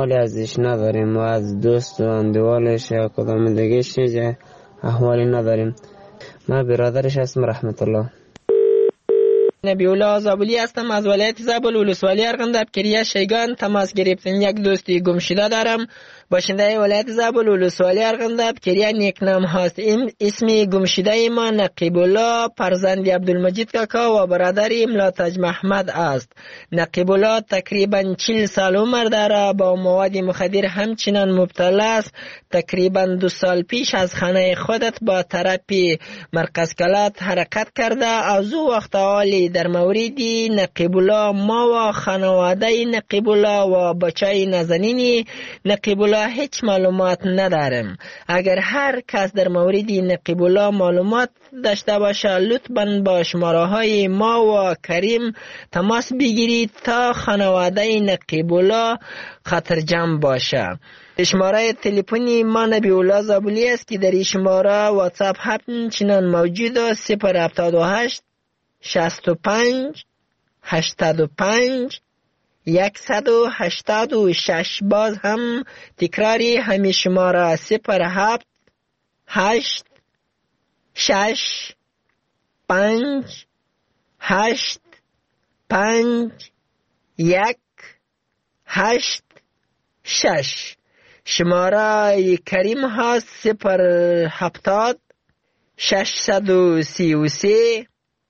احوالی ازش نداریم و از دوست و اندوالش یا کدام دیگهش احوالی نداریم. من برادرش هستم رحمت الله. نبی الله زابلی هستم از ولایت زابل ولسوالی ارغنداب کریه شیگان تماس گرفتم. یک دوستی گم شده دارم باشنده ولایت زابل ولسوالی ارغنداب کریه نیکنام هست. اسم گم شده ما نقیب الله فرزند عبدالمجید کاکا و برادر املاتج محمد است. نقیب الله تقریبا 40 سال عمر داره، با مواد مخدر همچنان مبتلا است. تقریبا 2 سال پیش از خانه خودت با تراپی مرکز کلات حرکت کرده. از او وقت حالی در مورد نقیب الله ما و خانواده نقیب الله و بچه نازنین نقیب الله هیچ معلومات ندارم. اگر هر کس در مورد نقیب الله معلومات داشته باشه لطفاً با شماره های ما و کریم تماس بگیرید تا خانواده نقیب الله خطرجم باشه. شماره تلفنی ما نبی الله زابلی است که در این شماره واتساپ همچنان موجود است. 078 65 85 186. باز هم تکراری همین شماره 07 8 6 5 8 5 1 8 6. شماره کریم هست 070 633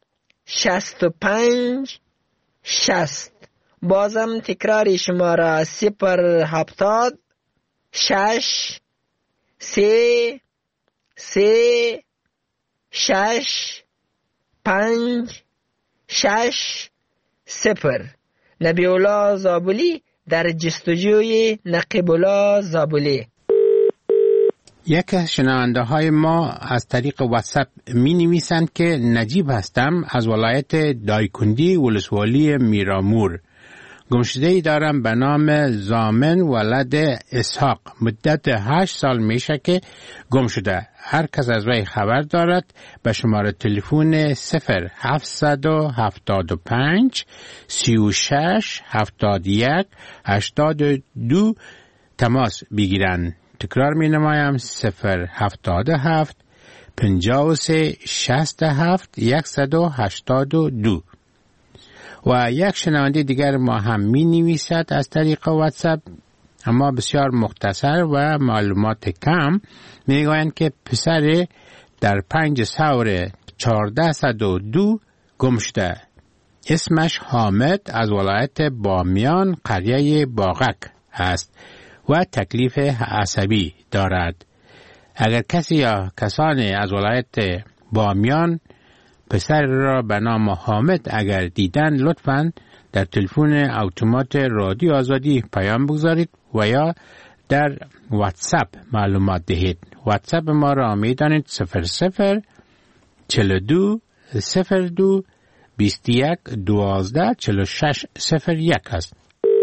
65 60. بازم تکراری شماره 070 6 3 3 6 5 6 0. نبی الله زابلی در جستجوی نقیب الله زابلی. یک از شنونده های ما از طریق واتساپ می نویسند که نجیب هستم از ولایت دایکندی ولسوالی میرامور. گمشده‌ای دارم به نام زامن ولد اسحاق. مدت 8 سال میشه که گم شده. هر کس از وی خبر دارد به شماره تلفن 0775 36 71 82 تماس بگیرند. تکرار می نمایم 077 53 67 182. و یک شنونده دیگر ما هم می نویسد از طریق واتساپ اما بسیار مختصر و معلومات کم. می گویند که پسر در 5 سور 1402 گم شده. اسمش حامد از ولایت بامیان قریه باغک است و تکلیف عصبی دارد. اگر کسی یا کسانی از ولایت بامیان پسر را به نام حامد اگر دیدن لطفاً در تلفن اتومات رادیو آزادی پیام بگذارید و یا در واتساپ معلومات دهید. واتساپ ما را می دانید 00 42 02 21 12 46 01 است.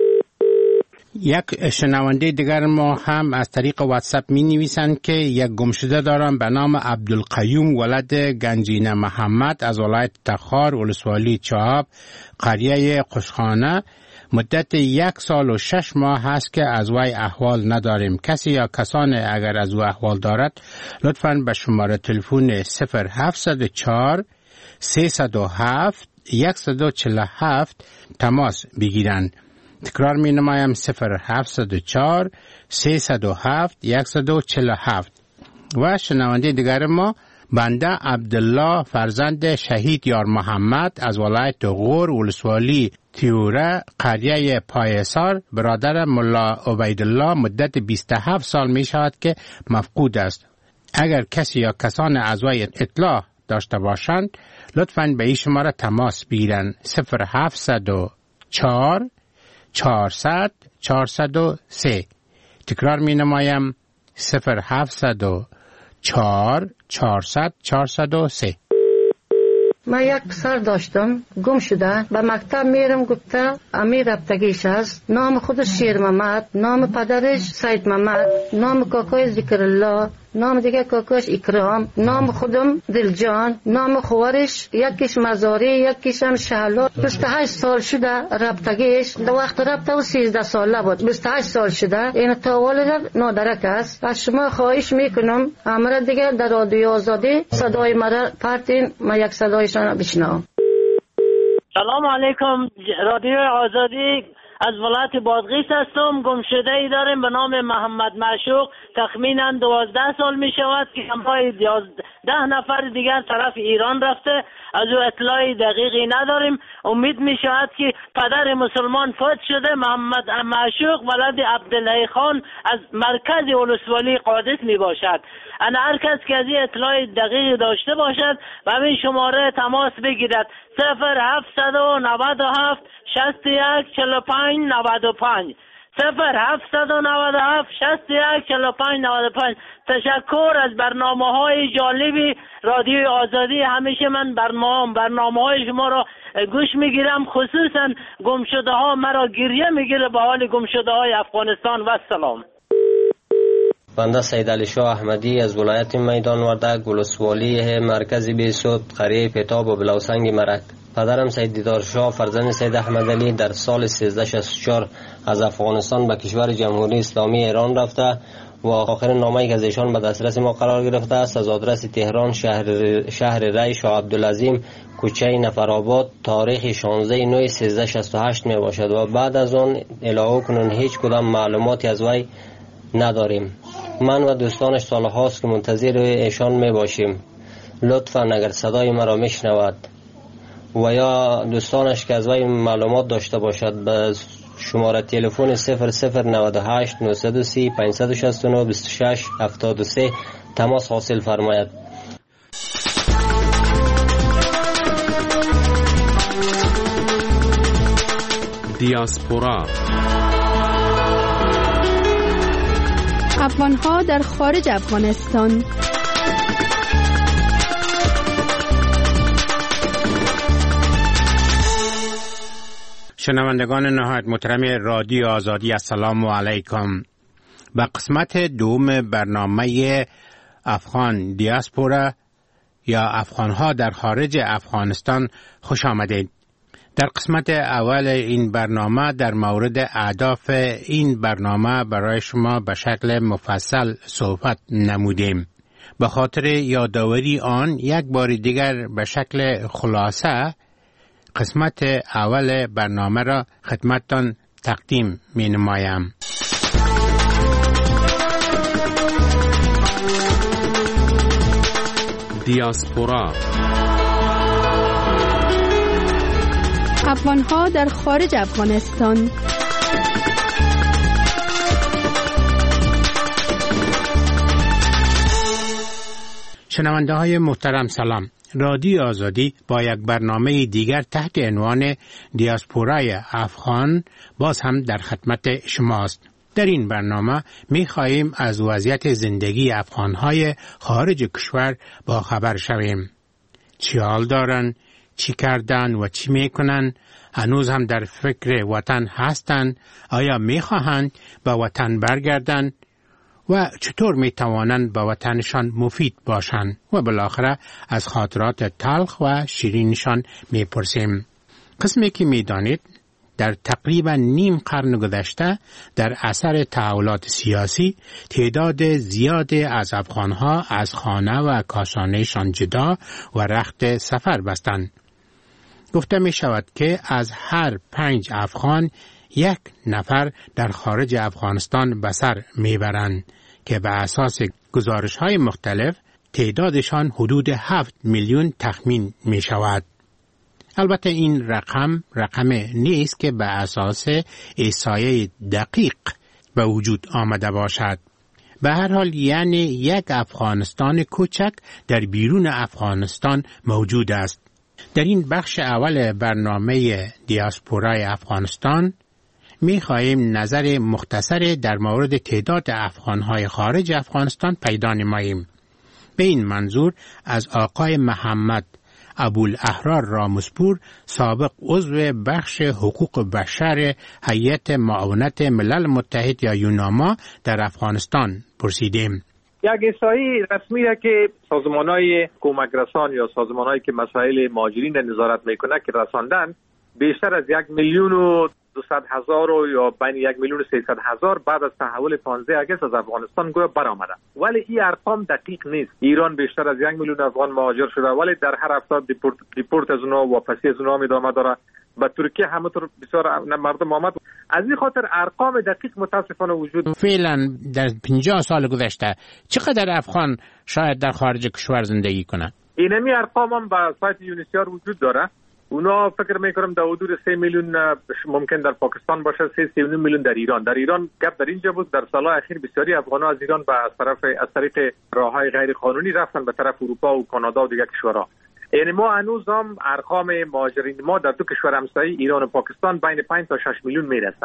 یک شنونده دیگر ما هم از طریق واتساپ می نویسند که یک گمشده دارم به نام عبدالقیوم ولد گنجینه محمد از ولایت تخار ولسوالی چهاب قریه قشخانه. مدت 1 سال و 6 ماه هست که از وی احوال نداریم. کسی یا کسان اگر از او احوال دارد لطفاً به شماره تلفن 0704 307 147 تماس بگیرند. تکرار می نمایم 0704 307 147. و شنونده دیگر ما بنده عبدالله فرزند شهید یار محمد از ولایت غور ولسوالی تیوره قریه پایسار برادر ملا عبیدالله مدت 27 سال می شود که مفقود است. اگر کسی یا کسان از وی اطلاع داشته باشند لطفاً به این شماره تماس بگیرند 0704 400 403. تکرار می نمایم 0704 400 403. من یک پسر داشتم گم شده. به مکتب میرم گفته امیر رفتگیش است. نام خودش شیر محمد، نام پدرش سید محمد، نام کاکای ذکر الله نام دیگه کاکاش اکرام، نام خودم دلجان، نام خوارش یکیش مزاری یکیش هم شهلا. 28 سال شده رابطگیش، در وقت رابطه و 13 ساله بود. 28 سال شده این تا والد نادرک است. از شما خواهش میکنم امر دیگه در رادیو آزادی صدای مرا پرتین، ما یک صدایشان بشنوم. سلام علیکم. رادیو آزادی از ولایت بادغیس هستم. گمشده ای داریم به نام محمد معشوق. تخمینا 12 سال می شود که همراه 10 نفر دیگر طرف ایران رفته. از او اطلاعی دقیقی نداریم. امید می شود که پدر مسلمان فوت شده. محمد معشوق ولد عبدالله خان از مرکز ولسوالی قادس می باشد. انا هر کس که از این اطلاع دقیقی داشته باشد و همین شماره تماس بگیرد 0797 61 45 95 0797 61 45 95. تشکر از برنامه‌های جالبی رادیو آزادی. همیشه من برنامه‌های شما را گوش میگیرم، خصوصا گمشده ها مرا گریه میگیره به حال گمشده های افغانستان. و سلام. بنده سید علی شاه احمدی از ولایت میدان وردک ولسوالی مرکز بیسود قریه پتاب و بلوسنگ مرک. پدرم سید دیدار شاه فرزند سید احمد علی در سال 1364 از افغانستان به کشور جمهوری اسلامی ایران رفته و آخرین نامه‌ای که از ایشان به دسترس ما قرار گرفته است از آدرس تهران شهر ری شاه عبدالعظیم کوچه نفرآباد تاریخ 16/9/1368 می باشد و بعد از آن الی کنون هیچ کدام معلوماتی از وی نداریم. من و دوستانش سالهاست که منتظر ایشان می باشیم. لطفاً اگر صدای مرا میشنود و یا دوستانش که از وی معلومات داشته باشد به شماره تلفن 0098 930 569 26 73 تماس حاصل فرماید. دیاسپورا افغان‌ها در خارج افغانستان. شنوندگان نهایت محترم رادیو آزادی، السلام علیکم. به قسمت دوم برنامه افغان دیاسپورا یا افغان‌ها در خارج افغانستان خوش آمدید. در قسمت اول این برنامه در مورد اهداف این برنامه برای شما به شکل مفصل صحبت نمودیم. به خاطر یادآوری آن یک بار دیگر به شکل خلاصه قسمت اول برنامه را خدمتتان تقدیم می نمایم. دیاسپورا افغان‌ها در خارج افغانستان. شنونده های محترم سلام. رادیو آزادی با یک برنامه دیگر تحت عنوان دیاسپورای افغان باز هم در خدمت شماست. در این برنامه می خواهیم از وضعیت زندگی افغانهای خارج کشور با خبر شویم. چی حال دارن، چی کردن و چی می کنن، هنوز هم در فکر وطن هستن، آیا می خواهند به وطن برگردن و چطور می توانند به وطنشان مفید باشند و بالاخره از خاطرات تلخ و شیرینشان می پرسیم. قسمی که می دانید در تقریبا نیم قرن گذشته در اثر تحولات سیاسی تعداد زیادی از افغانها از خانه و کاشانهشان جدا و رخت سفر بستند. گفته می شود که از هر 5 افغان 1 نفر در خارج افغانستان به سر می برند که به اساس گزارش‌های مختلف تعدادشان حدود 7 میلیون تخمین می شود. البته این رقم نیست که به اساس احصایه دقیق به وجود آمده باشد. به هر حال یعنی یک افغانستان کوچک در بیرون افغانستان موجود است. در این بخش اول برنامه دیاسپورای افغانستان می خواهیم نظر مختصر در مورد تعداد افغانهای خارج افغانستان پیدا نماییم. به این منظور از آقای محمد ابوالاحرار رامسپور سابق عضو بخش حقوق بشر هیئت معاونت ملل متحد یا یوناما در افغانستان پرسیدیم. یک احصایی رسمی است که سازمان‌های کمک رسان یا سازمان‌هایی که مسائل مهاجرین را نظارت میکنه که رساندن بیشتر از 1,200,000 یا بین 1,300,000 بعد از تحول 15 آگوست از افغانستان گویا برآمده. ولی این ارقام دقیق نیست. ایران بیشتر از 1,000,000 افغان مهاجر شده، ولی در هر هفته دیپورت از اونها واپسی از اونها ادامه داره. به ترکیه همونطور بسیار مردم آمد. از این خاطر ارقام دقیق متاسفانه وجود. فعلا در 50 سال گذشته چقدر افغان شاید در خارج کشور زندگی کنند؟ اینمی ارقام هم به سایت یونیسیار وجود داره. اونا فکر میکنم در حدود 3 میلیون ممکن در پاکستان باشه، 3.9 میلیون در ایران. در ایران گپ در اینجا بود در سالهای اخیر بسیاری افغان‌ها از ایران از طریق راههای غیر قانونی رفتن به طرف اروپا و کانادا و دیگر کشورها. یعنی ما هنوز هم ارقام مهاجرین ما در دو کشور همسایه ایران و پاکستان بین 5 تا 6 میلیون میرسه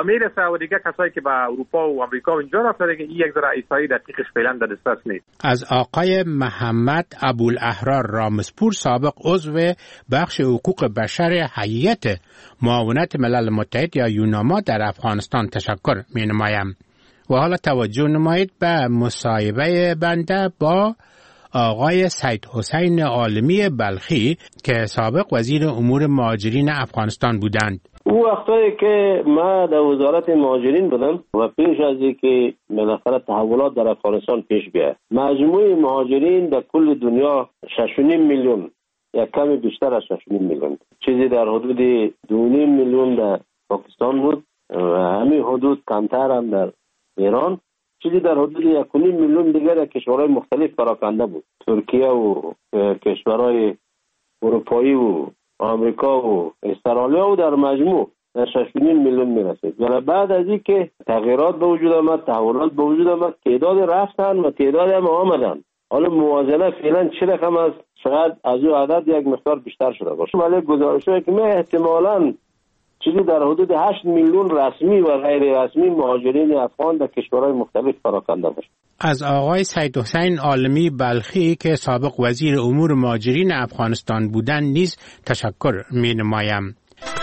و دیگه کسایی که به اروپا و آمریکا و اینجا رفتن که این یک ذره احصایی دقیقش فعلا در دسترس نیست. از آقای محمد ابوالاحرار رامزپور، سابق عضو بخش حقوق بشر هیئت معاونت ملل متحد یا یوناما در افغانستان تشکر می‌نمایم. و حالا توجه نمایید به مصاحبه بنده با آقای سید حسین عالمی بلخی که سابق وزیر امور مهاجرین افغانستان بودند. او وقتایی که ما در وزارت مهاجرین بودم و پیش از اینکه بالاخره تحولات در افغانستان پیش بیاد، مجموع مهاجرین در کل دنیا 6.5 میلیون یا کمی بیشتر از 6.5 میلیون، چیزی در حدود 2.5 میلیون در پاکستان بود و همین حدود کمتر هم در ایران، چیزی در حدود 1.5 میلیون دیگر کشورهای مختلف پراکنده بود. ترکیه و کشورهای اروپایی و آمریکا و استرالیا و در مجموع در 6.5 میلیون میرسید. و بعد از این که تغییرات به وجود آمد، تحولات به وجود آمد، تعداد رفتن و تعداد هم آمدن. حالا موازنه فعلا چه رقم است، شاید از او عدد یک مقدار بیشتر شده باشه. ولی گزارش‌هایی که ما احتمالاً چیزی در حدود 8 میلیون رسمی و غیر رسمی مهاجرین افغان در کشورهای مختلف پراکنده باشه. از آقای سید حسین عالمی بلخی که سابق وزیر امور مهاجرین افغانستان بودند نیز تشکر می‌نمایم.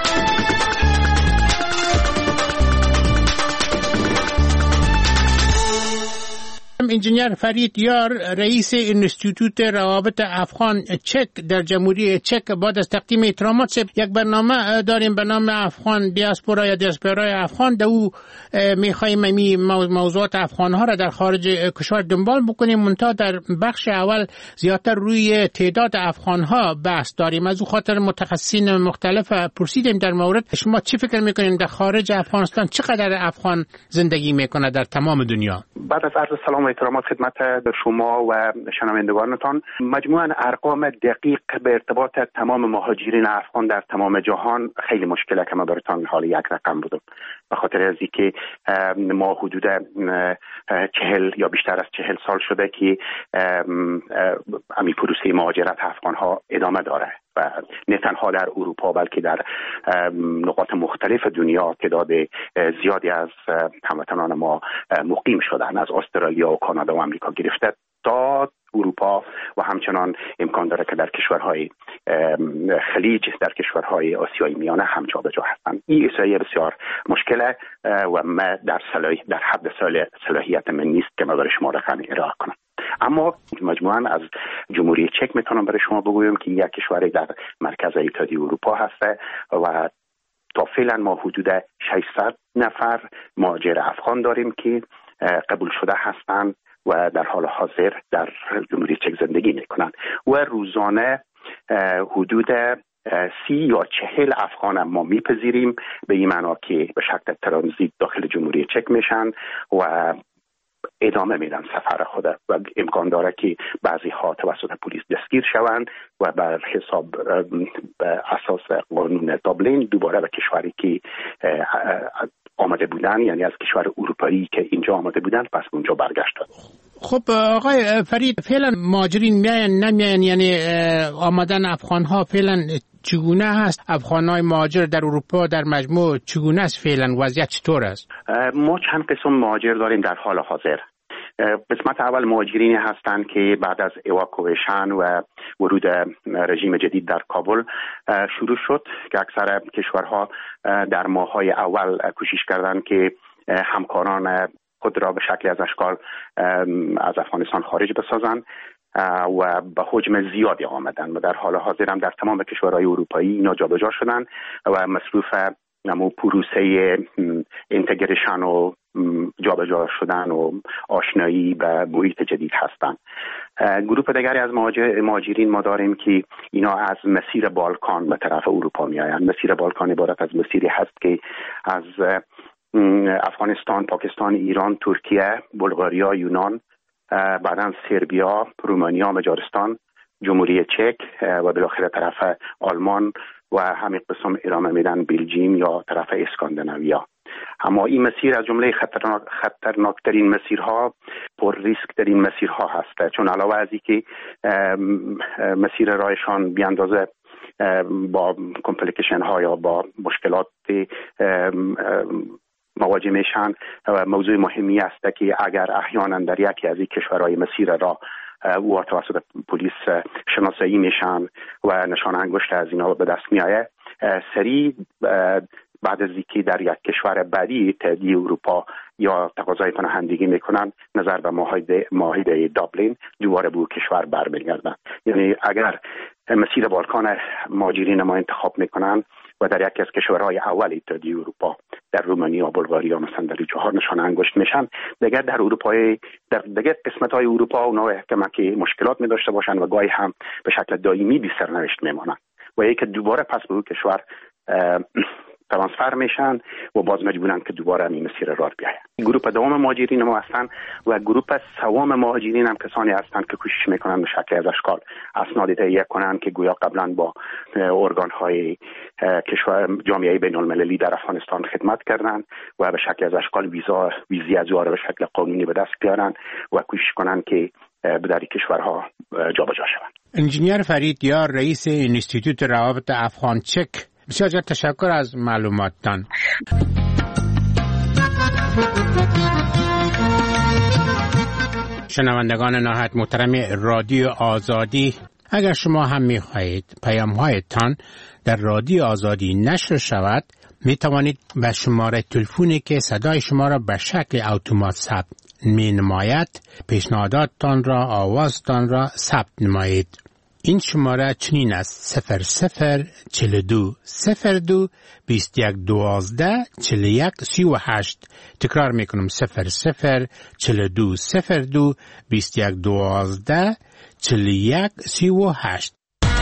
انجینیر فرید یار، رئیس انستیتوت روابط افغان چک در جمهوری چک، بعد از تقدیم احترامات یک برنامه داریم به نام افغان دیاسپورا یا دیاسپورای افغان. در او میخواییم موضوعات افغان ها را در خارج کشور دنبال بکنیم، منتها در بخش اول زیادتر روی تعداد افغان ها بحث داریم. از او خاطر متخصصین مختلف پرسیدیم در مورد شما چی فکر میکنید در خارج افغانستان چقدر افغان زندگی میکنه در تمام دنیا؟ بعد از عرض سلام و احترامات خدمت شما و شنوندگانتان، مجموعاً ارقام دقیق به ارتباط تمام مهاجرین افغان در تمام جهان خیلی مشکله که ما براتون حال یک رقم بودم، به خاطر از اینکه ما حدود 40 یا بیشتر از 40 سال شده که امی پروسه مهاجرت افغان ها ادامه داره و نه تنها در اروپا بلکه در نقاط مختلف دنیا تعداد زیادی از هموطنان ما مقیم شدن، از استرالیا و کانادا و آمریکا گرفته تا اروپا و همچنان امکان داره که در کشورهای خلیج، در کشورهای آسیای میانه هم جا به جا هستند. این احصایه بسیار مشکله و ما در حد صلاحیت من نیست که ما برای شما رقم ارائه کنم. اما مجموعاً از جمهوری چک میتونم برای شما بگویم که یک کشوری در مرکز اتحادیه اروپا هسته و تا فعلا ما حدود 600 نفر مهاجر افغان داریم که قبول شده هستند و در حال حاضر در جمهوری چک زندگی میکنند و روزانه حدود 30 یا 40 افغان ما میپذیریم، به این معنا که به شکل ترانزیت داخل جمهوری چک میشن و ادامه میدن سفر خود و امکان داره که بعضی ها توسط پلیس دستگیر شوند و بر حساب اساس قانون دابلین دوباره به کشوری که آمده بودن، یعنی از کشور اروپایی که اینجا آمده بودن پس اونجا برگشتن. خب آقای فرید، فعلا مهاجرین میاین نمیاین، یعنی آمدن افغان ها فعلا چگونه هست؟ افغان های مهاجر در اروپا در مجموع چگونه است؟ فعلا وضعیت چطور است؟ ما چند قسم مهاجر داریم در حال حاضر. قسمت اول مهاجرینی هستند که بعد از اواکویشن و ورود رژیم جدید در کابل شروع شد که اکثر کشورها در ماه‌های اول کوشش کردند که همکاران خود را به شکلی از اشکال از افغانستان خارج بسازند و به حجم زیادی آمدن و در حال حاضر هم در تمام کشورهای اروپایی اینا جابجا شدن و مصروف پروسه اینتگریشن و جابجا شدن و آشنایی به محیط جدید هستند. گروه دیگری از مهاجرین ما داریم که اینا از مسیر بالکان به طرف اروپا می آیند. مسیر بالکان عبارت از مسیری هست که از افغانستان، پاکستان، ایران، ترکیه، بلغاریا، یونان، بعداً سربیا، رومانیا، مجارستان، جمهوری چک و بالاخره طرف آلمان و همین قسم ادامه میدن بلژیم یا طرف اسکاندیناویا. اما این مسیر از جمله خطرناکترین مسیرها، پر ریسک ترین مسیرها هست، چون علاوه از اینکه مسیر رایشان بی اندازه با کمپلیکیشن ها یا با مشکلات مواجه میشن، موضوع مهمی است که اگر احیانا در یکی از این کشورهای مسیر را او توسط پلیس شناسایی میشن و نشان انگشت از اینا به دست میآید، سریع بعد از اینکه در یک کشور بعدی اتحادیه اروپا یا تقاضای پناهندگی میکنن نظر به معاهده دابلین دوباره به کشور برمیگردن. یعنی اگر مسیر بالکان مهاجرین ما انتخاب میکنن و در یکی از کشورهای اول اتحادیه اروپا در رومانیا و بلغاریا مثلا در جاها نشان انگشت میشن، دیگر در اروپای در دیگر قسمت‌های اروپا اونا احتمال که مشکلات می داشته باشن و گاهی هم به شکل دائمی بی سرنوشت میمونن و یک دوباره پس به کشور ترانسفر میشن و باز مجبورن که دوباره این مسیر راه بیاین. گروه دوم مهاجرین ما هستن و گروه سوم مهاجرین هم کسانی هستند که کوشش میکنن به شکل از اشکال اسناد تهیه کنن که گویا قبلا با ارگان‌های کشور جامعه بین‌المللی در افغانستان خدمت کردن و به شکل از اشکال ویزی از به شکل قانونی به دست بیارن و کوشش کنن که در کشورها جابجا شوند. انجینیر فرید یار، رئیس انستیتوت روابط افغان چک، بسیار تشکر از معلوماتتان. شنوندگان نهایت محترم رادیو آزادی، اگر شما هم می‌خواهید پیام‌هایتان در رادیو آزادی نشر شود، می توانید به شماره تلفنی که صدای شما را به شکل اتومات ثبت می‌نماید پیشنهاداتتان را، آوازتان را ثبت نمایید. این شماره چنین است: 0042 02 21 12 41 38. تکرار میکنم: 0042 02 21 12 41 38.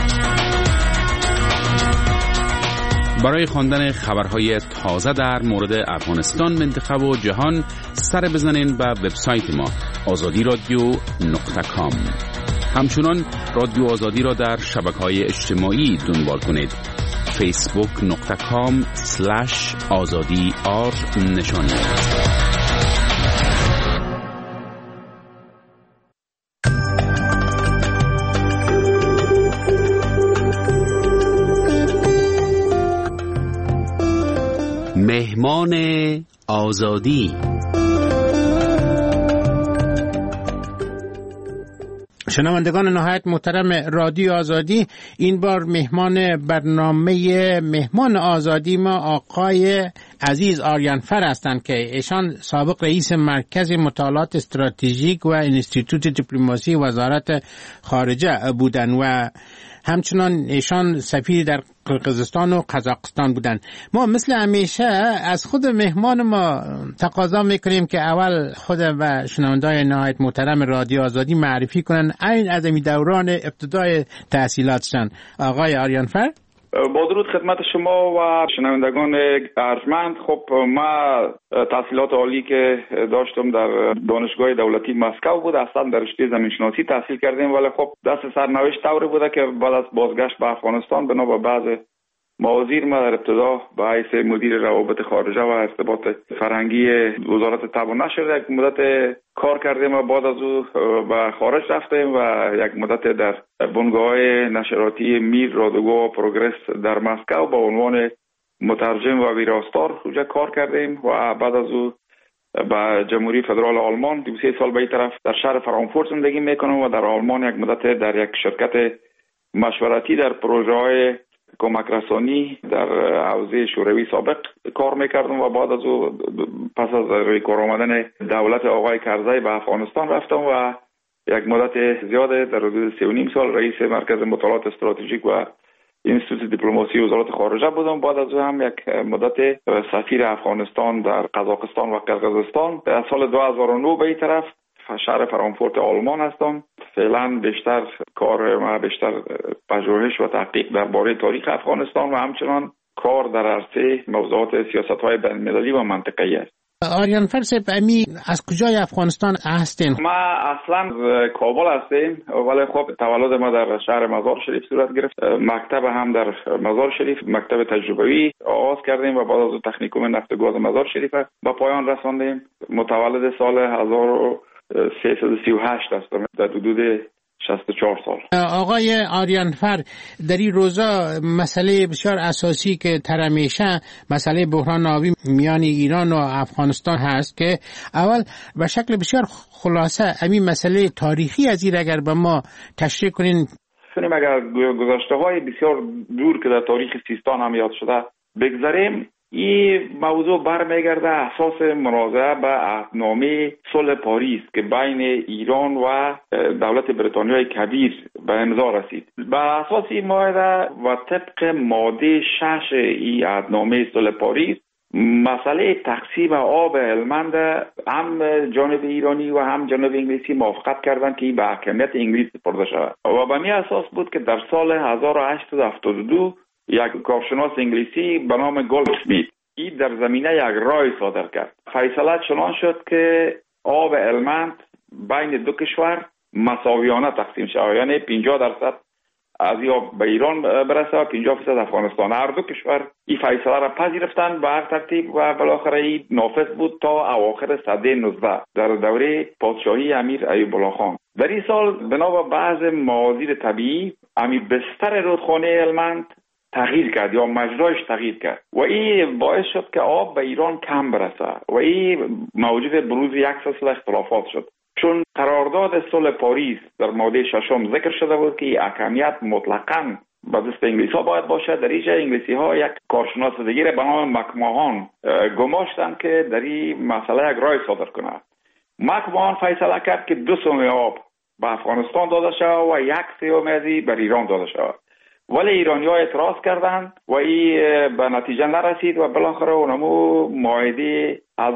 برای خواندن خبرهای تازه در مورد افغانستان، منطقه و جهان سر بزنین به وبسایت ما azadiradio.com. همچنان رادیو آزادی را در شبکه‌های اجتماعی دنبال کنید: facebook.com/azadi_r نشانی. مهمان آزادی. شنوندگان نهایت محترم رادیو آزادی، این بار مهمان آزادی ما آقای عزیز آریانفر هستند که ایشان سابق رئیس مرکز مطالعات استراتژیک و انستیتوت دیپلماسی وزارت خارجه بودند و همچنان ایشان سفیر در قرقیزستان و قزاقستان بودند. ما مثل همیشه از خود مهمان ما تقاضا میکنیم که اول خود و شنوندگان نهایت محترم رادیو آزادی معرفی کنن این از دوران ابتدای تحصیلاتشان. آقای آریانفر. با درود خدمت شما و شنوندگان ارجمند. خب ما تحصیلات عالی که داشتم در دانشگاه دولتی مسکو بود، اصلا در رشته زمینشناسی تحصیل کردیم، ولی خب دست سرنوشت طوری بوده که بعد از بازگشت به افغانستان بنا به بعض موازیر ما در ابتدا به حیث مدیر روابط خارجه و ارتباط فرهنگی وزارت طب و نشر یک مدت کار کردیم و بعد از او به خارج رفتیم و یک مدت در بنگاه نشراتی میر، رادگو و پروگرس در مسکو به عنوان مترجم و ویراستار اونجا کار کردیم و بعد از او به جمهوری فدرال آلمان 2 سال به این طرف در شهر فرانکفورت زندگی میکنم و در آلمان یک مدت در یک شرکت مشورتی در پروژه‌های کمک رسانی در حوزه شوروی سابق کار میکردم و بعد از او پس از روی کار آمدن دولت آقای کرزی به افغانستان رفتم و یک مدت زیاده در حدود 3.5 سال رئیس مرکز مطالعات استراتژیک و اینستیتوت دیپلماسی وزارت خارجه بودم. بعد از او هم یک مدت سفیر افغانستان در قزاقستان و قرقیزستان. در سال 2009 به این طرف شهر فرانکفورت آلمان هستم. فعلا بیشتر کار ما بیشتر پژوهش و تحقیق درباره تاریخ افغانستان و همچنان کار در عرصه موضوعات سیاست‌های بین‌المللی و منطقه‌ای است. آریان فرسب امی از کجای افغانستان هستین؟ ما اصلا کابل هستیم ولی خب تولد ما در شهر مزار شریف صورت گرفت. مکتب هم در مزار شریف مکتب تجربوی آغاز کردیم و بعد از اون تکنیکوم نفت و گاز مزار شریف به پایان رساندیم. متولد سال 1338 هستم در حدود 64 سال. آقای آریانفر، در این روزا مسئله بسیار اساسی که ترمیشه مسئله بحران آبی میان ایران و افغانستان هست که اول به شکل بسیار خلاصه همین مسئله تاریخی از این اگر به ما تشریح کنین. کنیم اگر گذشته های بسیار دور که در تاریخ سیستان هم یاد شده بگذاریم، این موضوع برمیگرده اساس منازعه به عهدنامه صلح پاریس که بین ایران و دولت بریتانیای کبیر به امضا رسید. به اساس این معاهده و طبق ماده 6 این عهدنامه صلح پاریس مسئله تقسیم آب هلمند هم جانب ایرانی و هم جانب انگلیسی موافقت کردند که این به حاکمیت انگلیس سپرده شود و به این اساس بود که در سال 1872 یک کارشناس انگلیسی به نام گلدسمیت این در زمینه یک رای صادر کرد. فیصله چنان شد که آب هلمند بین دو کشور مساویانه تقسیم شود، یعنی 50% از آب به ایران برسه و 50% افغانستان. هر دو کشور این فیصله را پذیرفتند به هر ترتیب و بالاخره این نافذ بود تا اواخر سده 19 در دوره پادشاهی امیر ایوب الله خان. در این سال بنا به بعض موازین طبیعی امیر بستر رودخانه هلمند تغییر کرد یا مجراش تغییر کرد و این باعث شد که آب به ایران کم برسه و این موجب بروز یک سلسله اختلافات شد. چون قرارداد صلح پاریس در ماده 6 ذکر شده بود که حاکمیت مطلقاً به دست انگلیس ها باید باشد، در اینجا انگلیسی ها یک کارشناس دیگر به نام مکماهان گماشتند که در این مسئله یک رای صادر کنند. مکماهان فیصله کرد که 2 سوم آب به افغانستان داده شود و 1/3 از به ایران داده شود. ولی ایرانی ها اعتراض کردند و این به نتیجه نرسید و بالاخره اونمو معاهده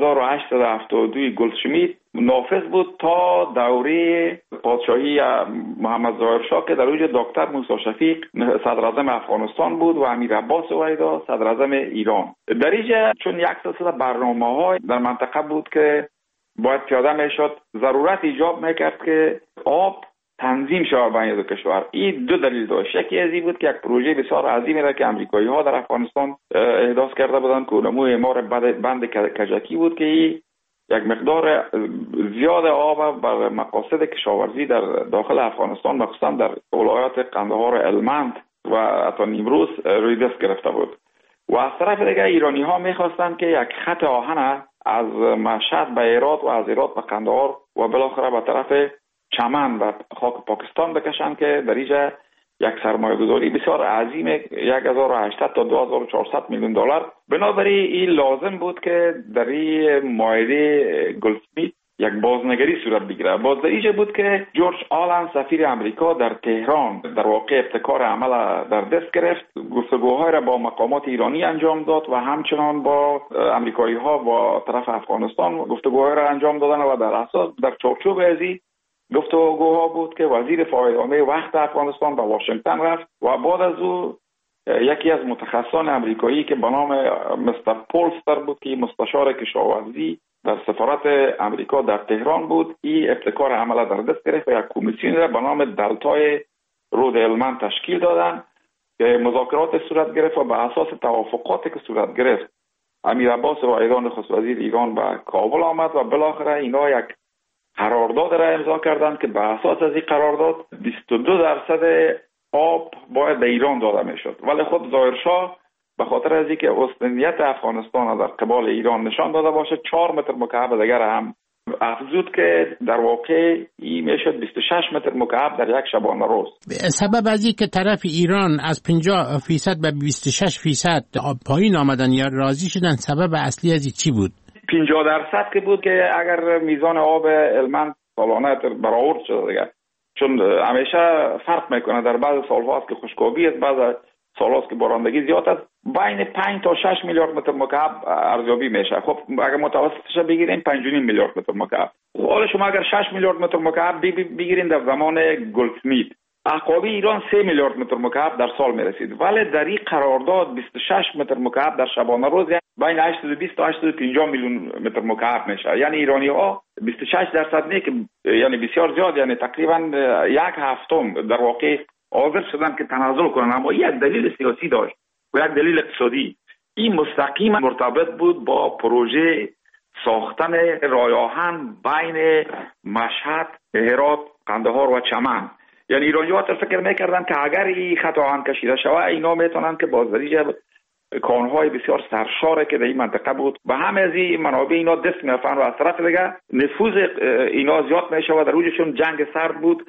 1872 گلدسمیت نافذ بود تا دوره پادشاهی محمد ظاهر شاه که در اونجا دکتر موسی شفیق صدر اعظم افغانستان بود و امیر عباس وحیدا صدر اعظم ایران. در اینجا چون یک سلسله برنامه‌های در منطقه بود که باید پیاده میشد، ضرورت ایجاب میکرد که آب تنظیم شود بین دو کشور. این دو دلیل داشت. یکی از این بود که یک پروژه بسیار عظیمی را که امریکایی ها در افغانستان احداث کرده بودند که اونمو اعمار بند کجکی بود که یک مقدار زیاد آب بر مقاصد کشاورزی در داخل افغانستان مخصوصا در ولایات قندهار و هلمند و حتی نیمروز روی دست گرفته بود. و از طرف دیگر ایرانی ها میخواستند که یک خط آهن از مشهد به هرات و از هرات به قندهار و بالاخره به طرف چمن و خاک پاکستان بکشن که در اینجا یک سرمایه گذاری بسیار عظیم 1800 تا 2400 میلیون دلار. بنابراین این لازم بود که در این معاهده گلدسمیت یک بازنگری صورت بگیره. باز در اینجا بود که جورج آلن سفیر امریکا در تهران در واقع ابتکار عمل در دست گرفت، گفتگوهای را با مقامات ایرانی انجام داد و همچنان با امریکایی ها با طرف افغانستان گفتگوهای را انجام دادن و در اساس در چارچوب ازی گفتگوها بود که وزیر فایده‌نامه وقت افغانستان به واشنگتن رفت و بعد از او یکی از متخصصان امریکایی که به نام مستر پولستر بود که مستشار کشاورزی در سفارت امریکا در تهران بود، این ابتکار عمل در دست گرفت و یک کمیسیون را به نام دلتای رود هلمند تشکیل دادن که مذاکرات صورت گرفت و به اساس توافقاتی که صورت گرفت امیر عباس وحیدا نخست وزیر ایران به کابل آمد و بالاخره اینا یک قرارداد را امضا کردند که به اساس از این قرارداد 22% آب باید به ایران داده میشد. ولی خود ظاهر شاه به خاطر از اینکه استنیت افغانستان در قبال ایران نشان داده باشه 4 متر مکعب دیگر هم افزود که در واقع این میشد 26 متر مکعب در یک شبانه روز. سبب از این که طرف ایران از 50% به 26% پایین آمدن یا راضی شدن، سبب اصلی از این چی بود؟ 50% که بود که اگر میزان آب هلمند سالانه برآورد شده دیگه، چون همیشه فرق میکنه، در بعض سالها است که خشکابی است، بعض سال هاست که بارندگی زیاد است، بین 5 تا 6 میلیارد متر مکعب ارزیابی میشه. خب اگر متوسطش بگیریم 5.5 میلیارد متر مکعب. حالا شما اگر 6 میلیارد متر مکعب بگیرین در زمان گلدسمیت، احقابی ایران 3 میلیارد متر مکعب در سال میرسید، ولی در این قرارداد 26 متر مکعب در شبانه روز بین 820 تا 850 میلیون متر مکعب میشه. یعنی ایرانی ها 26% نه که یعنی بسیار زیاد، یعنی تقریبا 1/7 در واقع حاضر شدن که تنازل کنن، اما یک دلیل سیاسی داشت و یک دلیل اقتصادی. این مستقیما مرتبط بود با پروژه ساختن راه آهن بین مشهد، هرات، قندهار و چمن. یعنی ایرانی‌ها فکر می‌کردن که اگر این خط آهن کشیده شود، اینا میتونن که بازدریج کان‌های بسیار سرشاره که در این منطقه بود و همه از این منابع اینا دست می‌افن و از طرف دیگه نفوذ اینا زیاد میشه و در اوجشون جنگ سرد بود.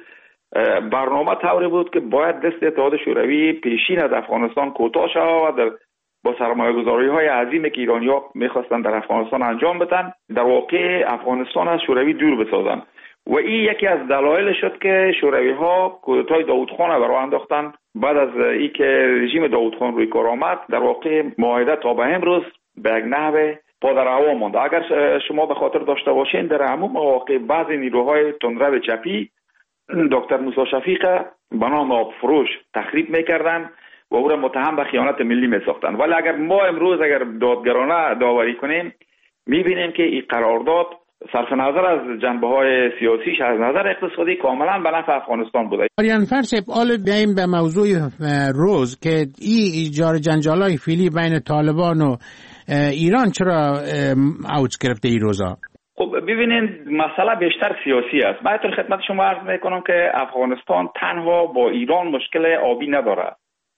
برنامه طوری بود که باید دست اتحاد شوروی پیشین از افغانستان کوتاه شود و با سرمایه‌گذاری‌های عظیمی که ایرانی‌ها می‌خواستن در افغانستان انجام بدن، در واقع افغانستان از شوروی دور بسازن. و این یکی از دلایل شد که شوروی‌ها کودتای داودخان را راه انداختن. بعد از اینکه رژیم داودخان روی کار آمد، در واقع معاهده تا به امروز به یک نحو پادر هوا مانده. اگر شما به خاطر داشته باشین، در عموم مواقع بعضی نیروهای تندرو چپی دکتر موسی شفیق به نام آبفروش تخریب میکردن و او را متهم به خیانت ملی میساختن. ولی اگر ما امروز دادگرانه داوری کنیم، میبینیم که این قرارداد صرف نظر از جنبه‌های سیاسیش، از نظر اقتصادی کاملا به نفع افغانستان بوده. آریان فرسب، حالا بیاییم به موضوع روز که این جار جنجالای فعلی بین طالبان و ایران چرا اوج گرفته این روزا؟ خب ببینید، مسئله بیشتر سیاسی است. من در خدمت شما عرض میکنم که افغانستان تنها با ایران مشکل آبی نداره،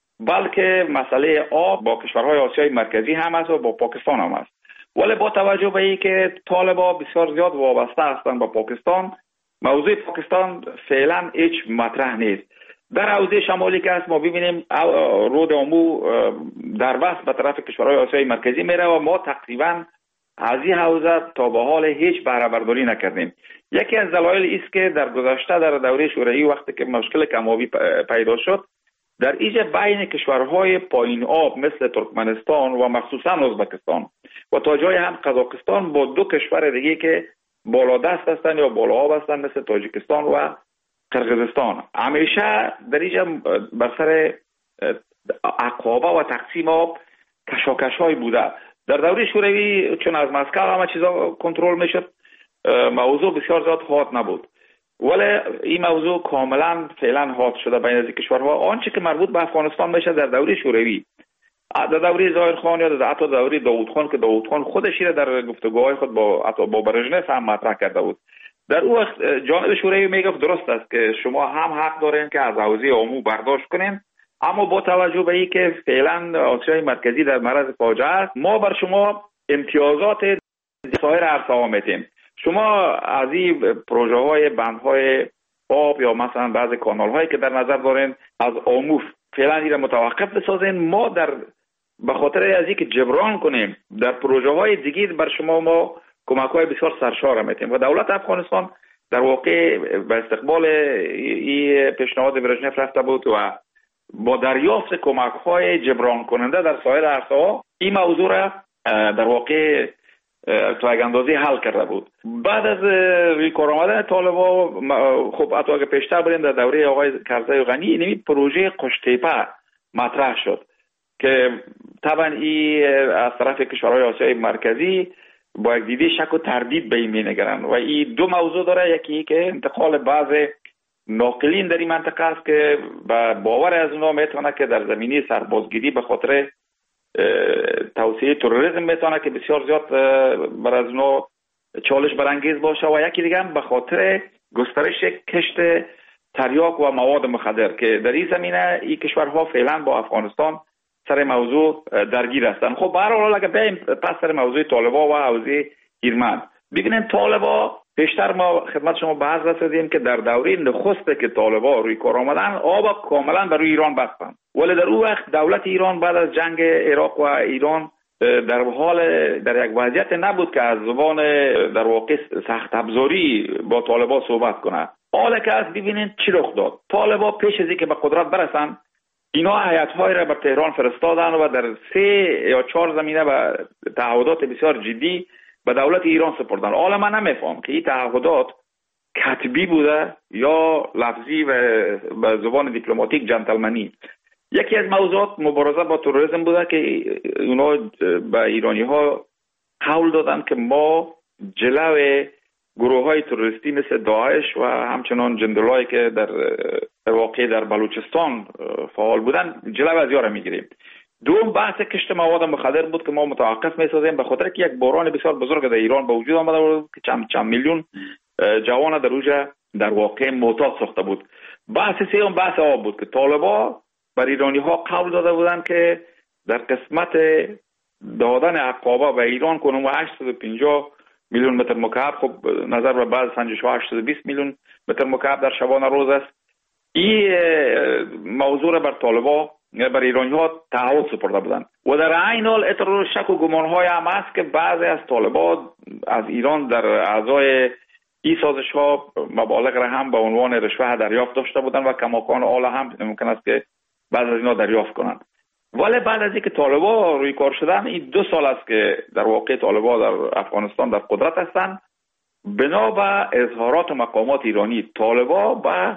بلکه مسئله آب با کشورهای آسیای مرکزی هم است و با پاکستان هم است. ولی با توجه به اینکه طالبان بسیار زیاد وابسته هستند با پاکستان، موضوع پاکستان فعلا هیچ مطرح نیست. در حوزه شمالی که است، ما ببینیم رود امو در وسط به طرف کشورهای آسیای مرکزی میره و ما تقریبا از این حوزه تا به حال هیچ بهره برداری نکردیم. یکی از دلایل است که در گذشته در دوره شوروی وقتی که مشکل کم‌آبی پیدا شد، در اینجا بین کشورهای پایین آب مثل ترکمنستان و مخصوصا ازبکستان و تا جای هم قزاقستان با دو کشور دیگه که بالا دست هستن یا بالا آب هستن مثل تاجیکستان و قرقیزستان، همیشه در اینجا بر سر عقابه و تقسیم آب کشاکش‌های بوده. در دوره شوروی چون از مسکو همه چیزا کنترل میشد، موضوع بسیار زیاد حاد نبود، ولی این موضوع کاملا فعلا حاد شده بین از کشورها. آنچه که مربوط به افغانستان میشه در دوره شوروی، در دوره ظاهرخان یا حتی دوره داودخان که داودخان خودش را در گفتگوهای خود با برژنف هم مطرح کرده بود، در اون وقت جانب شوروی میگفت درست است که شما هم حق دارین که از حوزه امو برداشت کنین، اما با توجه به اینکه فعلا آسیای مرکزی در معرض فاجعه است، ما بر شما امتیازات سایر عرصه‌ها میتیم. شما از این پروژه های بندهای آب یا مثلا بعضی کانال هایی که در نظر دارین از امو فعلا این را متوقف بسازین. ما به خاطر از اینکه جبران کنیم در پروژه های دیگه بر شما ما کمک های بسیار سرشار میتیم و دولت افغانستان در واقع به استقبال این پیشنهاد برژنف رفته بود و با دریافت کمک های جبران کننده در سایر عرصه ها این موضوع را در واقع تا یک اندازه حل کرده بود. بعد از روی کار آمدن طالبان، خب حتی اگه پیشتر بریم در دوره آقای کرزی غنی، این پروژه قشتیپه مطرح شد که طبعا این از طرف کشورهای آسیای مرکزی با یک دیده شک و تردید به این می‌نگرند و این دو موضوع داره. یکی که انتقال بعض ناقلین در این منطقه است که با باور از اونا میتونه که در زمینه سربازگیری به خاطر توسعه تروریسم میتونه که بسیار زیاد بر از اونا چالش برانگیز باشه و یکی دیگه هم به خاطر گسترش کشت تریاک و مواد مخدر که در این زمینه این کشورها فعلا با افغانستان سر موضوع درگیر هستند. خب به هر حال اگه بریم پس سر موضوع طالبان و حوزه هیرمند، ببینید طالبان پیشتر ما خدمت شما بحث رسیدیم که در دوره نخست که طالبان روی کار آمدن آب کاملا بر روی ایران بستن، ولی در اون وقت دولت ایران بعد از جنگ عراق و ایران در یک وضعیت نبود که از زبان در واقع سخت ابزاری با طالبان صحبت کنه. حالا که از ببینید چی رخ داد. طالبان پیش از اینکه به قدرت برسن اینا هیئت‌های را به تهران فرستادن و در 3 یا 4 زمینه به تعهدات بسیار جدی به دولت ایران سپردن. حالا من نمیفهم که این تعهدات کتبی بوده یا لفظی و به زبان دیپلماتیک جنتلمنی. یکی از موضوعات مبارزه با تروریسم بوده که اونا به ایرانی ها قول دادن که ما جلو گروه های تروریستی مثل داعش و همچنان جندلایی که در واقع در بلوچستان فعال بودن جلو از یارا میگیریم. دوم بحث کشت مواد مخدر بود که ما متوقف میسازیم به خاطر که یک بحران بسیار بزرگ در ایران به وجود آمده بود که چند میلیون جوان در اوجه در واقع معتاد ساخته بود. بحث سوم بحث آب بود که طالبان بر ایرانی ها قول داده بودند که در قسمت دادن عقابه به ایران کنم و 850 میلیون متر مکعب، خب نظر به بعض سنجش ها 820 میلیون متر مکعب در شبانه روز است. این موضوع را بر طالبان بر ایرانی ها تعهد سپرده بودند و در عین حال اطلاع شک و گمان های هم است که بعضی از طالبان از ایران در اعضای این سازش ها مبالغ را هم به عنوان رشوه دریافت داشته بودند و کماکان آل هم ممکن است که بعض از اینا دریافت کنند. ولی بعد از اینکه طالبان روی کار شدن، این 2 سال است که در واقع طالبان در افغانستان در قدرت هستند، بنا به اظهارات مقامات ایرانی طالبان به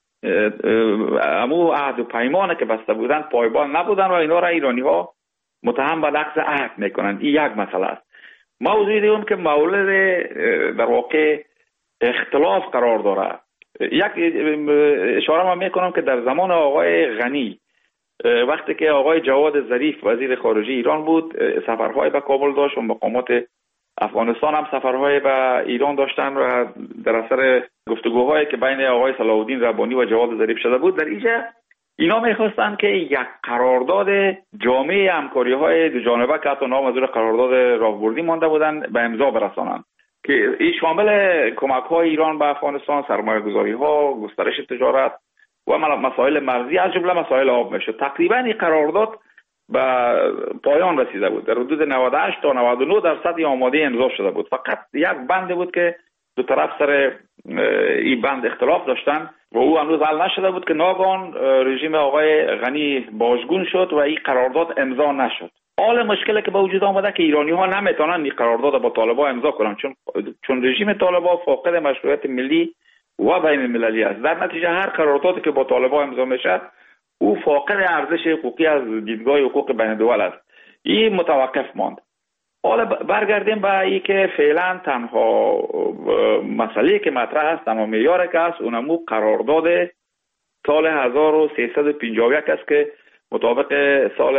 امو عهد و پیمانی که بسته بودن پایبان نبودن و اینا را ایرانی ها متهم به نقض عهد میکنند. این یک مسئله است. موضوع دیگه که مورد در واقع اختلاف قرار داره، یک اشاره من میکنم که در زمان آقای غنی وقتی که آقای جواد ظریف وزیر خارجه ایران بود سفرهای به کابل داشت و مقامات افغانستان هم سفرهای به ایران داشتن و در اثر گفتگوهایی که بین آقای صلاح الدین ربانی و جواد ظریف شده بود در اینجا اینا میخواستن که یک قرارداد جامع همکاری های دو جانبه که حتی نام از قرارداد راهبردی مانده بودن به امضا برسانند که این شامل کمک های ایران به افغانستان، سرمایه گذاری ها، گسترش تجارت و مسائل مرزی از جمله مسائل آب میشه. تقریبا این قرارداد به پایان رسیده بود. در حدود 98 تا 99% آماده امضا شده بود. فقط یک بند بود که دو طرف سر این بند اختلاف داشتن و او هنوز حل نشده بود که ناگهان رژیم آقای غنی بازگون شد و این قرارداد امضا نشد. حال مشکلی که به وجود آمده که ایرانی ها نمیتونن این قرارداد با طالبان امضا کنن چون رژیم طالبان فاقد مشروعیت ملی و بین المللی است. در نتیجه هر قراردادی که با طالبان امضا میشه او فاقد ارزش حقوقی از دیدگاه حقوق بین الدول است. این متوقف ماند. حالا برگردیم به این که فعلا تنها مسئله که مطرح است، تنها معیاری که است اونمو قرارداد سال 1351 است که مطابق سال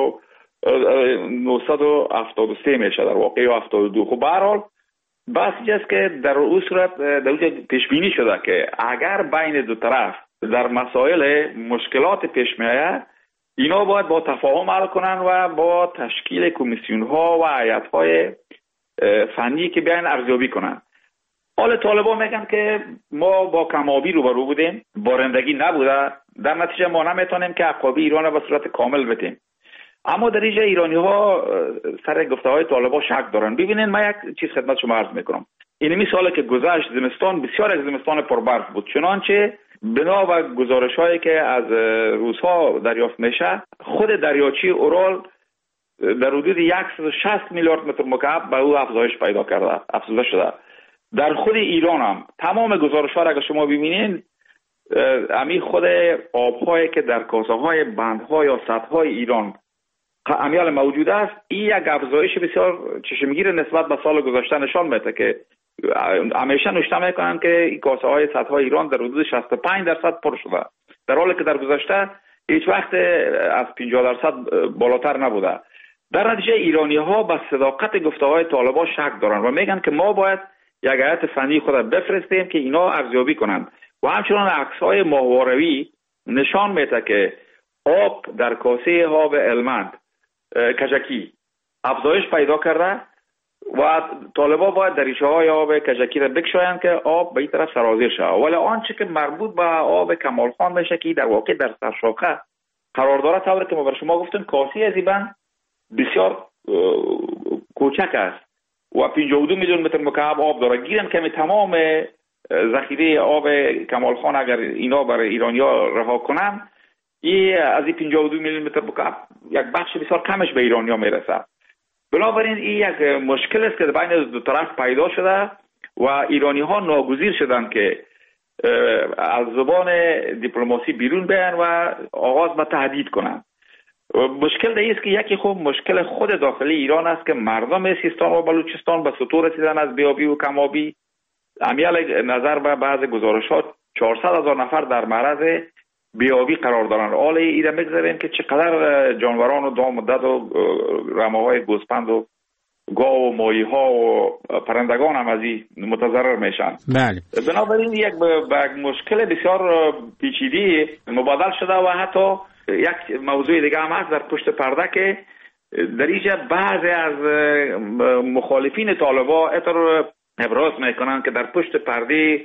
1973 میشه در واقع یا 72. خب به هر حال بحثی است که در اون صورت در اونجا پیش بینی شده که اگر بین دو طرف در مسائل مشکلات پیش میآید اینا باید با تفاهم حل کنن و با تشکیل کمیسیون ها و هیئت های فنی که بیان ارزیابی کنن. حال طالبان میگن که ما با کمابی روبرو بودیم، بارندگی نبوده، در نتیجه ما نمیتونیم که عقابی ایران را به صورت کامل بدیم. اما در اینجا ایرانی ها سر گفته های طالبان شک دارن. ببینین من یک چیز خدمت شما عرض میکنم. اینمی سالی که گذشت زمستان بسیار از زمستان پربرف بود، چنانچه بنا به گزارش هایی که از روزها دریافت میشه خود دریاچه اورال در حدود 160 میلیارد متر مکعب به او افزایش پیدا کرده، افزوده شده. در خود ایران هم تمام گزارش ها را اگر شما ببینین امی خود آبهایی که در کاسه های بندها یا سدهای ایران امیال موجود است، این یک افزایش بسیار چشمگیر نسبت به سال گذشته نشان میده که همیشه نشته میکنن که این کاسه های سدهای ایران در حدود 65% پر شده، در حالی که در گذشته هیچ وقت از 50% بالاتر نبوده. در نتیجه ایرانی ها به صداقت گفته های طالبان شک دارن و میگن که ما باید یک هیئت فنی خود بفرستیم که اینا ارزیابی کنند و همچنان عکس های ماهواروی نشان میده که آب در کاسه آب هلمند کجکی افزایش پیدا کرده و طالبا باید دریچه های آب کجکی را بکشایند که آب به این طرف سرازیر شود. ولی آنچه که مربوط به آب کمال خان میشه که در واقع در سرشاخه قرار داره، طوری که ما بر شما گفتیم کاسی از این بسیار کوچک است و 52 میلیون متر مکعب آب داره. گیرن که تمام ذخیره آب کمال خان اگر اینا برای ایرانیا رها کنن، این از این 52 میلیون متر مکعب یک بخش بسیار کمش به ایرانیا میرسه. بنابراین این یک مشکل است که بین دو طرف پیدا شده و ایرانی ها ناگزیر شدن که از زبان دیپلماسی بیرون بیان و آغاز به تهدید کنند. مشکل ده است که یکی خوب مشکل خود داخلی ایران است که مردم سیستان و بلوچستان به سطور رسیدن از بیابی و کمابی. امیال نظر به بعض گزارشات 400,000 نفر در معرض بیابی قرار دارند. حال ایره میگذاریم که چقدر جانوران و دام و دد و رمه‌های گوسفند و گاو و ماهی‌ها و پرندگان هم از این متضرر میشن. بله. بنابراین یک مشکل بسیار پیچیده مبادل شده و حتی یک موضوع دیگه هم هست در پشت پرده که در اینجا بعضی از مخالفین طالبان اطلاع ابراز میکنن که در پشت پرده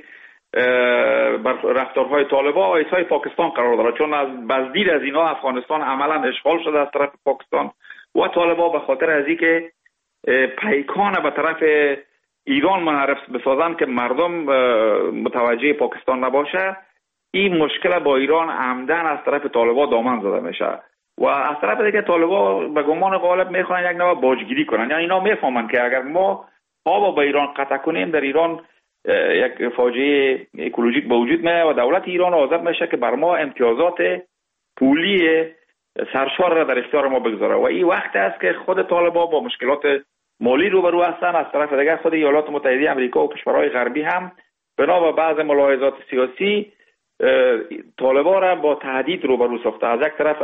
بر رفتارهای طالبان ایسای پاکستان قرار داره، چون از بازدید از اینا افغانستان عملا اشغال شده از طرف پاکستان و طالبان به خاطر از اینکه پیکان به طرف ایران منحرف بسازن که مردم متوجه پاکستان نباشه، این مشکل با ایران عمدن از طرف طالبان دامن زده میشه و از طرف دیگه طالبان به گمان غالب میخوان یک نوع باجگیری کنن. یعنی اینا میفهمن که اگر ما آب به ایران قطع کنیم در ایران یک فاجعه اکولوژیک به وجود میاد و دولت ایران آزاد میشه که بر ما امتیازات پولی سرشار را در اختیار ما بگذاره و این وقت است که خود طالبان با مشکلات مالی روبرو هستن. از طرف دیگر خود ایالات متحده آمریکا و کشورهای غربی هم بنا به بعض ملاحظات سیاسی طالبان را با تهدید روبرو ساخته. از یک طرف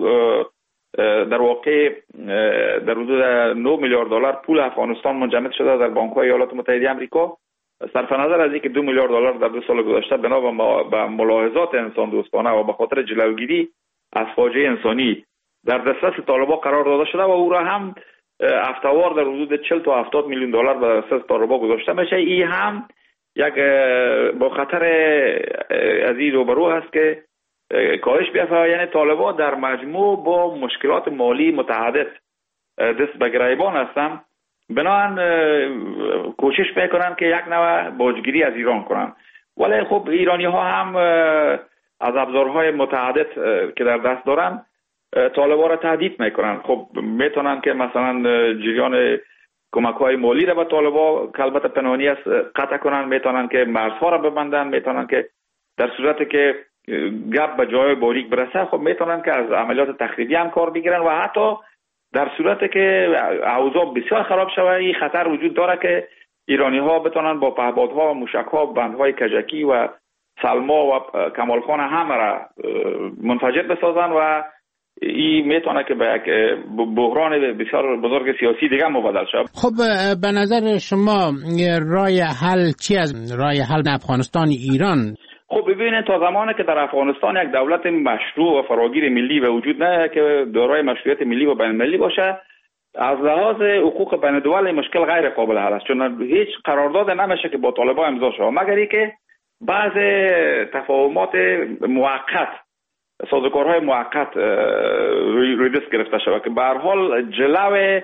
در واقع در حدود 9 میلیارد دلار پول افغانستان منجمد شده در بانک‌های ایالات متحده آمریکا، صرف نظر از اینکه 2 میلیارد دلار در 2 سال گذشته بنا به ملاحظات انسان دوستانه و به خاطر جلوگیری از فاجعه انسانی در دسترس طالبان قرار داده شده و او را هم هفته‌وار در حدود 40 تا 70 میلیون دلار به دسترس طالبان گذاشته میشه. این هم یک با خطر از این روبرو هست که کاهش بیافته. یعنی طالبان در مجموع با مشکلات مالی متعدد دست به گریبان هستند، بنابراین کوشش میکنن که یک نوع باجگیری از ایران کنن. ولی خب ایرانی ها هم از ابزارهای متعدد که در دست دارن طالبان را تهدید میکنن. خب میتونن که مثلا جریان کمک های مالی را به طالبان که البته پنهانی است قطع کنن، میتونن که مرزها را ببندن، میتونن که در صورتی که گپ به جای باریک برسه خب میتونن که از عملیات تخریبی هم کار بگیرن و حتی در صورتی که اوضاع بسیار خراب شود این خطر وجود داره که ایرانی ها بتونن با پهپادها و موشک ها و بندهای کجکی و سلما و کمال خان همه را منفجر بسازن و این میتونه که به یک بحران بسیار بزرگ سیاسی دیگه مبادل شد. خب به نظر شما راه حل چی از راه حل افغانستان ایران؟ خب ببینید تا زمانی که در افغانستان یک دولت مشروع و فراگیر ملی به وجود نه که دارای مشروعیت ملی و بین المللی باشه، از لحاظ حقوق بین الدول مشکل غیر قابل حل است، چون هیچ قرارداد نمیشه که با طالبان امضا شه مگر اینکه بعض تفاهمات موقت سازوکارهای موقت روی دست گرفته شود که به هر حال جلو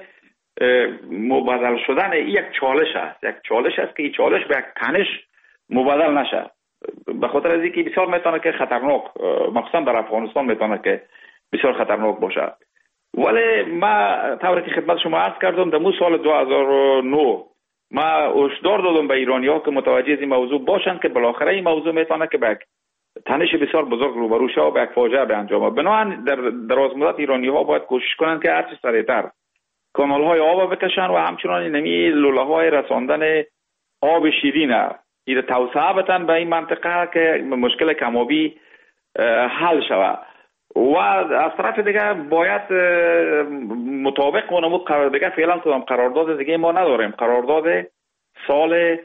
مبادل شدن یک چالش است، یک چالش است که این چالش به یک تنش مبادل نشه، به خاطر از اینکه بسیار میتونه که خطرناک مخصوصا در افغانستان میتونه که بسیار خطرناک باشه. ولی ما طوری که خدمت شما عرض کردم در سال 2009 ما هشدار دادم به ایرانی ها که متوجه این موضوع باشن که بالاخره این موضوع میتونه که به یک تنش بسیار بزرگ روبرو شه و به یک فاجعه به انجام. بنابراین در دراز مدت ایرانی ها باید کوشش کنند که هرچه سریعتر کانال های آب بکشن و همچنان نمی لوله های رساندن آب شیرین این توسعه بدن به این منطقه که مشکل کمابی حل شود. و از طرف دیگه باید مطابق اونمو قرار دیگه فعلا کدام قرارداد دیگه ما نداریم. قرارداد سال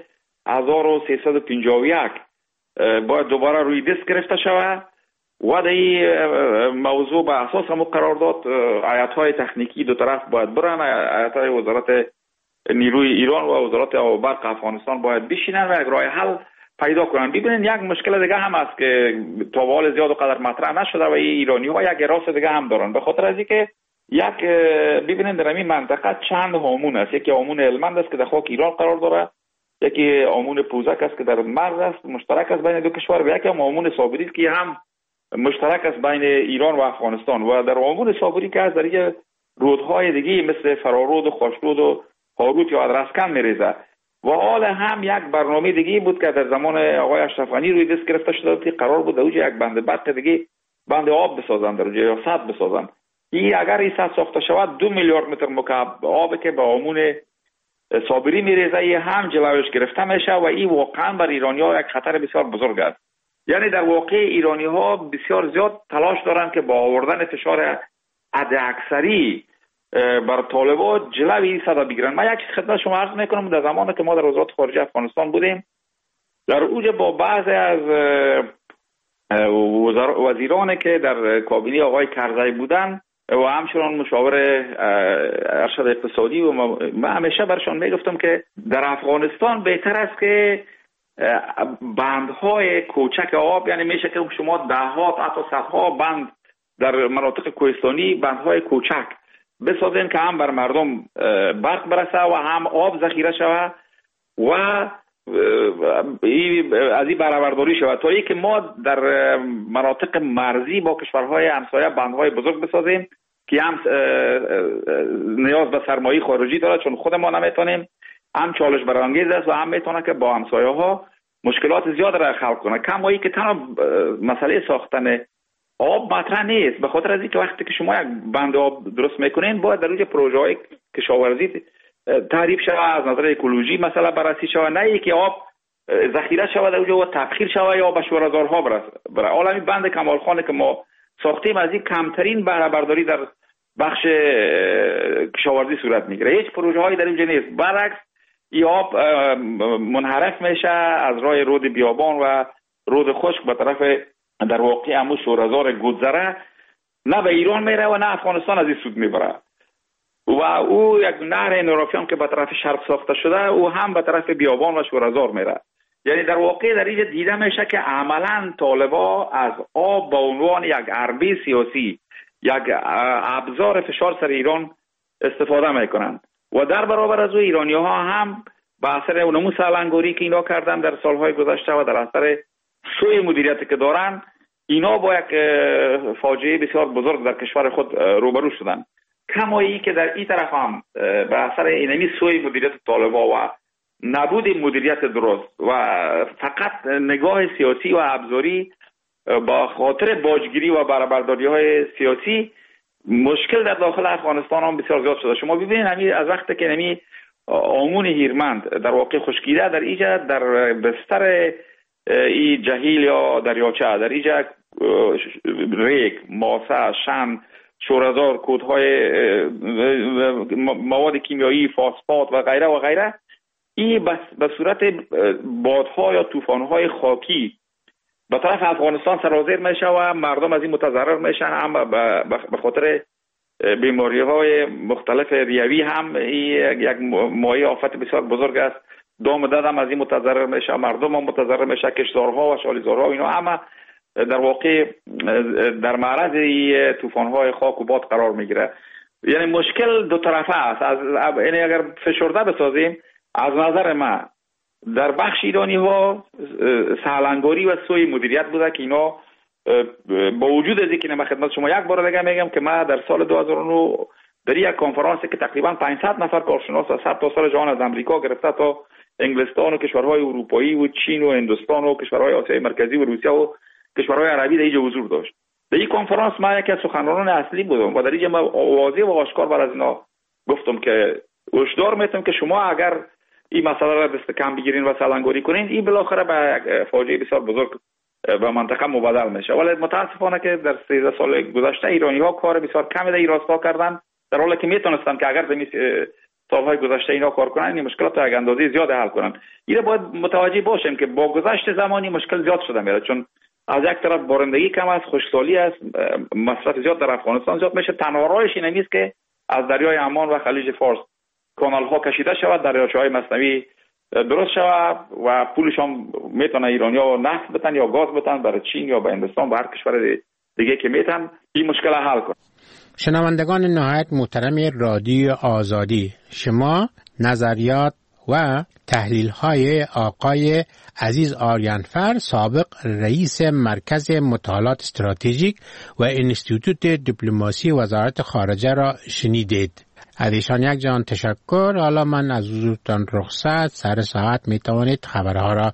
1351 باید دوباره روی دست گرفته شود و در این موضوع به اساس همون قرارداد آیت‌های تکنیکی دو طرف باید برن، آیت‌های وزارت نیروی ایران و وزارت آب و برق افغانستان باید بشینن و یک راه حل پیدا کنن. ببینید یک مشکل دیگه هم است که تا به حال زیاد و قدر مطرح نشده و ایرانی ها یک راست دیگه هم دارن، به خاطر از اینکه ببینید در این منطقه چند هامون است. یکی هامون هلمند است که در خاک ایران قرار داره، یکی هامون پوزک است که در مرز است مشترک است بین دو کشور، و یکی هامون صابری است که هم مشترک است بین ایران و افغانستان. و در هامون صابری که از در رودهای دیگه مثل فرارود و خوشرود و هاروت یا ادرسکن میریزه و حال هم یک برنامه دیگه بود که در زمان آقای اشرف غنی روی دست گرفته شده که قرار بود اوج یک بند برق دیگه بند آب بسازن در اونجا یا سد بسازن. این اگر این سد ساخته شود 2 میلیارد متر مکعب آب که به هامون صابری میریزه هم جلوش گرفته میشه و این واقعا بر ایرانی‌ها یک خطر بسیار بزرگ است. یعنی در واقع ایرانی‌ها بسیار زیاد تلاش دارند که با آوردن فشار حداکثری بر طالبان جلوی صدا بگیرن. من یک خدمت شما عرض میکنم در زمانی که ما در وزارت خارجه افغانستان بودیم در اوج با بعضی از وزیرانی که در کابینه آقای کرزی بودن و همچنان مشاور ارشد اقتصادی و من همیشه برشان میگفتم که در افغانستان بهتر است که بندهای کوچک آب، یعنی میشه که شما دهها حتی صدها بند در مناطق کوهستانی بندهای کوچک بسازین که هم بر مردم برق برسه و هم آب ذخیره شود و از این برآورداری شود تا اینکه ما در مناطق مرزی با کشورهای همسایه بندهای بزرگ بسازیم که هم نیاز به سرمایه خارجی داره چون خود ما نمیتونیم، هم چالش برانگیز است و هم میتونه که با همسایه ها مشکلات زیاد را خلق کنه. کمایی که تنها مسئله ساختن آب مطرح نیست، به خاطر از اینکه وقتی که شما یک بند آب درست میکنین باید در اونجا پروژه های کشاورزی تعریف شود، از نظر اکولوژی مثلا بررسی شود، نه اینکه آب ذخیره شود در اونجا و تبخیر شود یا به شوره‌زارها برای عالمی بند کمال خانه که ما ساختیم از این کمترین بهره برداری در بخش کشاورزی صورت میگیره. هیچ پروژه هایی در اینجا نیست، برعکس این آب منحرف میشه از راه رود بیابان و رود خشک به طرف در واقع همو شوره‌زار گذره، نه به ایران میره و نه افغانستان از این سود میبره و او یک نهر نورافیان که به طرف شرق ساخته شده او هم به طرف بیابان و شوره‌زار میره. یعنی در واقع در اینجا دیده میشه که عملا طالبا از آب به عنوان یک حربه سیاسی، یک ابزار فشار سر ایران استفاده میکنن و در برابر از او ایرانی ها هم به اثر اونمو سالنگاری که اینا کردن در سالهای گذشته و در اثر سوء مدیریتی که دارن اینا با یک فاجعه بسیار بزرگ در کشور خود روبرو شدن. کمایی که در این طرف هم به اثر اینمی سوء مدیریت طالبا و نبود مدیریت درست و فقط نگاه سیاسی و ابزاری با خاطر باجگیری و برآورداری های سیاسی مشکل در داخل افغانستان هم بسیار زیاد شده. شما ببینید همین از وقتی که همین آمون هیرمند در واقع خشکیده در اینجا در بستر این جهیل یا دریاچه در اینجا ریگ، ماسه، شن، شوره‌زار، کودهای مواد کیمیایی، فاسفات و غیره و غیره، این به صورت بادها یا طوفان‌های خاکی به طرف افغانستان سرازیر میشه و مردم از این متضرر میشن. هم به خاطر بیماری‌های مختلف ریوی هم این یک مایه آفت بسیار بزرگ است. دام دد هم از این متضرر میشه، مردم هم متضرر میشه، کشتزارها و شالیزارها اینا همه در واقع در معرض این طوفان‌های خاک و باد قرار میگیره. یعنی مشکل دو طرفه است. یعنی اگر فشرده بسازیم از نظر من در بخش ایرانی ها سالنگاری و سوء مدیریت بوده که اینا با وجود از اینکه من خدمت شما یک بار دیگه میگم که من در سال 2009 در یک کنفرانسی که تقریبا 500 نفر کارشناس از 100 تا سال جهان از امریکا گرفته تا انگلستان و کشورهای اروپایی و چین و هندوستان و کشورهای آسیای مرکزی و روسیه و کشورهای عربی در اینجا حضور داشت. در این کنفرانس من یکی از سخنرانان اصلی بودم و در اینجا من واضح و آشکار بر از اینا گفتم که هشدار میتونم که شما اگر این مسئله را دست کم بگیرین و سالنگاری کنین این بالاخره به یک فاجعه بسیار بزرگ به منطقه مبادل میشه. ولی متاسفانه که در 13 سال گذشته ایرانی ها کار بسیار کمی در این راستا کردن، در حالی که میتونستن که اگر در سالهای گذشته اینا کار کنن این مشکلات را یک اندازه زیاد حل کنن. این باید متوجه باشیم که با گذشت زمانی مشکل زیاد شده میره، چون از یک طرف بارندگی کم است، خشکسالی است، مصرف زیاد در افغانستان زیاد میشه. تنها راهش این نیست که از دریای عمان و خلیج فارس کانال ها کشیده شود، دریاچه‌های مصنوعی درست شود و پولش هم میتونه ایرانیا نفت بتن یا گاز بتن برای چین یا به هندوستان و هر کشور دیگه که میتن این مشکل حل کنن. شنوندگان نهایت محترم رادیو آزادی، شما نظریات و تحلیل های آقای عزیز آریانفر، سابق رئیس مرکز مطالعات استراتژیک و انستیتوت دیپلماسی وزارت خارجه را شنیدید. از ایشان یک جان تشکر. حالا من از حضورتان رخصت. سر ساعت می توانید خبرها را